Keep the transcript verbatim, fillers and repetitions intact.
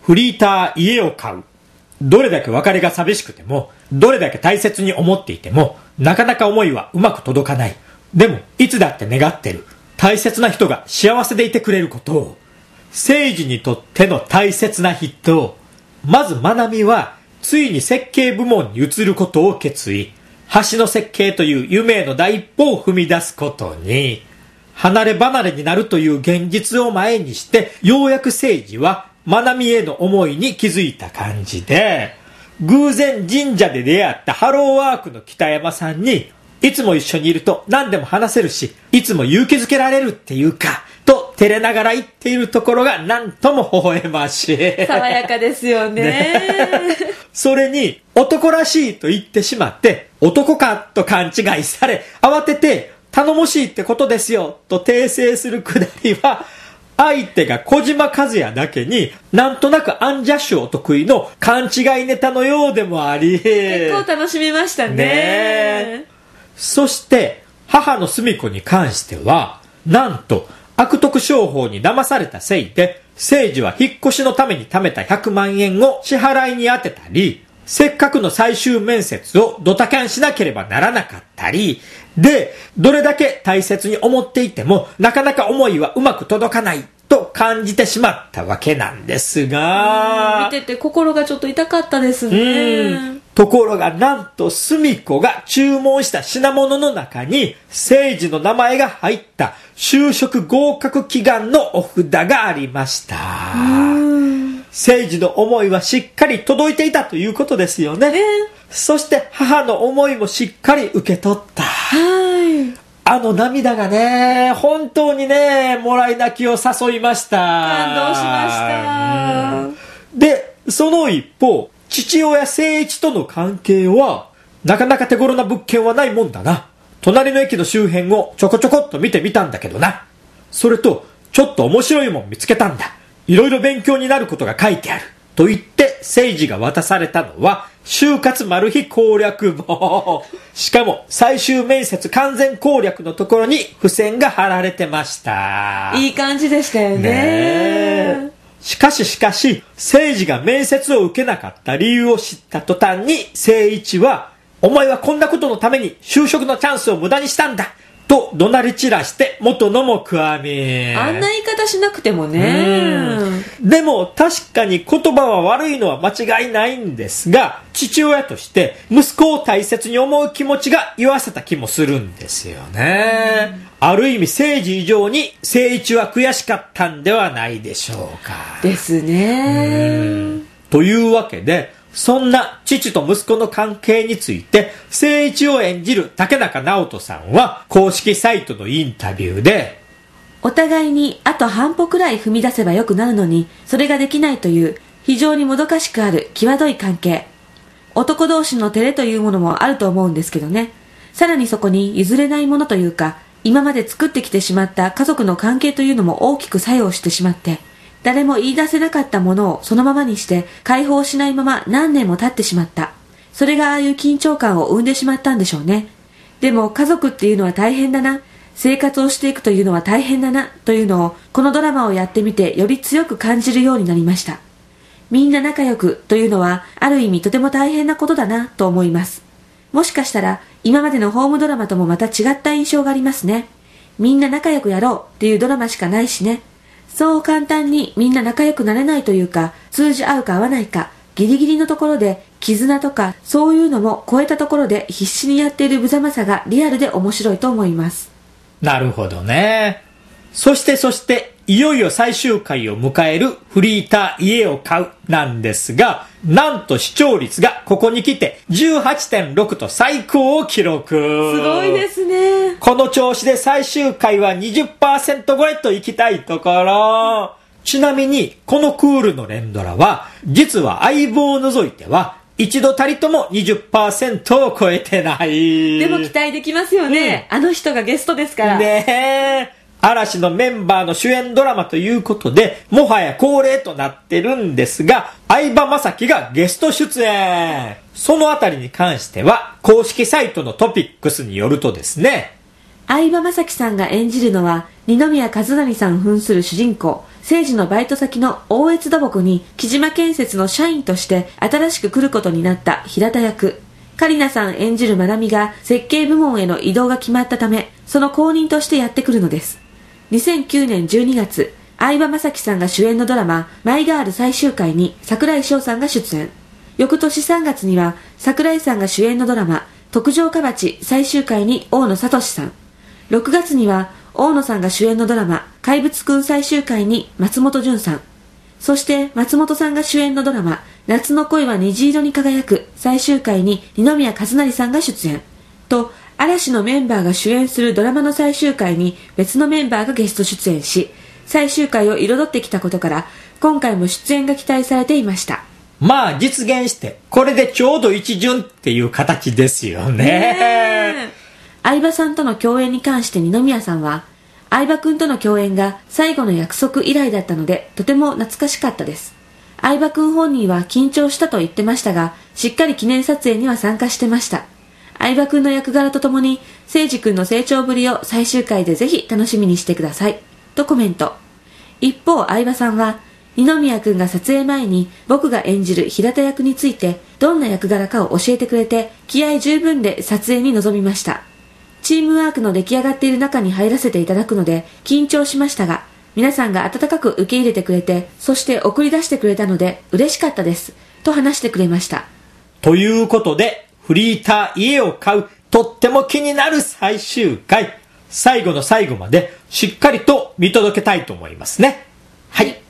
フリーター家を買う。どれだけ別れが寂しくても、どれだけ大切に思っていても、なかなか思いはうまく届かない。でも、いつだって願ってる。大切な人が幸せでいてくれることを。聖司にとっての大切な人。まずまなみは、ついに設計部門に移ることを決意。橋の設計という夢への第一歩を踏み出すことに。離れ離れになるという現実を前にして、ようやく聖司は、まなみへの思いに気づいた感じで、偶然神社で出会ったハローワークの北山さんに、いつも一緒にいると何でも話せるし、いつも勇気づけられるっていうか、と照れながら言っているところがなんとも微笑ましい。 爽やかですよ ね, ねそれに、男らしいと言ってしまって、男かと勘違いされ、慌てて、頼もしいってことですよ、と訂正するくだりは、相手が小島和也だけになんとなくアンジャッシュお得意の勘違いネタのようでもあり、 結構楽しみました ね, ねそして母の澄子に関しては、なんと悪徳商法に騙されたせいで聖司は引っ越しのために貯めたひゃくまんえんを支払いに充てたり、せっかくの最終面接をドタキャンしなければならなかったりで、どれだけ大切に思っていてもなかなか思いはうまく届かないと感じてしまったわけなんですが、 見てて心がちょっと痛かったですね。 ところがなんと澄子が注文した品物の中に聖司の名前が入った就職合格祈願のお札がありました。聖司の思いはしっかり届いていたということですよね、えー、そして母の思いもしっかり受け取った。 はい、 あの涙がね、本当にね、もらい泣きを誘いました。 感動しました。 で、その一方、父親誠一との関係はなかなか手頃な物件はないもんだな。隣の駅の周辺をちょこちょこっと見てみたんだけどな。それとちょっと面白いもん見つけたんだ。いろいろ勉強になることが書いてあると言って聖司が渡されたのは就活マル秘攻略本。しかも最終面接完全攻略のところに付箋が貼られてました。 いい感じでしたよ ね, ねしかししかし聖司が面接を受けなかった理由を知った途端に誠一は、お前はこんなことのために就職のチャンスを無駄にしたんだと怒鳴り散らして元のもくわみ。 あんな言い方しなくてもね。 でも確かに言葉は悪いのは間違いないんですが、父親として息子を大切に思う気持ちが言わせた気もするんですよね。ある意味聖司以上に誠一は悔しかったんではないでしょうか。 ですね。 というわけで、そんな父と息子の関係について誠一を演じる竹中直人さんは公式サイトのインタビューで、 お互いにあと半歩くらい踏み出せばよくなるのにそれができないという非常にもどかしくある際どい関係。男同士の照れというものもあると思うんですけどね。さらにそこに譲れないものというか、今まで作ってきてしまった家族の関係というのも大きく作用してしまって、誰も言い出せなかったものをそのままにして解放しないまま何年も経ってしまった。それがああいう緊張感を生んでしまったんでしょうね。でも家族っていうのは大変だな、生活をしていくというのは大変だなというのをこのドラマをやってみてより強く感じるようになりました。みんな仲良くというのはある意味とても大変なことだなと思います。もしかしたら今までのホームドラマともまた違った印象がありますね。みんな仲良くやろうっていうドラマしかないしね。そう簡単にみんな仲良くなれないというか、通じ合うか合わないかギリギリのところで絆とかそういうのも超えたところで必死にやっている無様さがリアルで面白いと思います。 なるほどね。そしてそしていよいよ最終回を迎えるフリーター家を買うなんですが、なんと視聴率がここに来て じゅうはちてんろく と最高を記録。 すごいですね。 この調子で最終回は にじゅっパーセント 超えと行きたいところ。ちなみにこのクールの連ドラは実は相棒を除いては一度たりとも にじゅっパーセント を超えてない。 でも期待できますよね、うん、あの人がゲストですからねえ。嵐のメンバーの主演ドラマということでもはや恒例となってるんですが、相葉雅紀がゲスト出演。そのあたりに関しては公式サイトのトピックスによるとですね、 相葉雅紀さんが演じるのは二宮和也さん扮する主人公、誠治のバイト先の大越土木に木島建設の社員として新しく来ることになった平田役。カリナさん演じるまなみが設計部門への異動が決まったため、その後任としてやってくるのです。にせんきゅうねんじゅうにがつ、相葉雅紀さんが主演のドラママイガール最終回に櫻井翔さんが出演。翌年さんがつには櫻井さんが主演のドラマ特上かばち最終回に大野聡さん。ろくがつには大野さんが主演のドラマ怪物くん最終回に松本潤さん。そして松本さんが主演のドラマ夏の恋は虹色に輝く最終回に二宮和也さんが出演。と、嵐のメンバーが主演するドラマの最終回に別のメンバーがゲスト出演し、最終回を彩ってきたことから今回も出演が期待されていました。 まあ実現してこれでちょうど一巡っていう形ですよね。 ね相葉さんとの共演に関して二宮さんは、相葉くんとの共演が最後の約束以来だったのでとても懐かしかったです。相葉くん本人は緊張したと言ってましたが、しっかり記念撮影には参加してました。相葉くんの役柄とともに誠治くんの成長ぶりを最終回でぜひ楽しみにしてくださいとコメント。一方相葉さんは、二宮くんが撮影前に僕が演じる平田役についてどんな役柄かを教えてくれて、気合十分で撮影に臨みました。チームワークの出来上がっている中に入らせていただくので緊張しましたが、皆さんが温かく受け入れてくれて、そして送り出してくれたので嬉しかったですと話してくれました。 ということで、フリーター家を買うとっても気になる最終回、最後の最後までしっかりと見届けたいと思いますね。はい。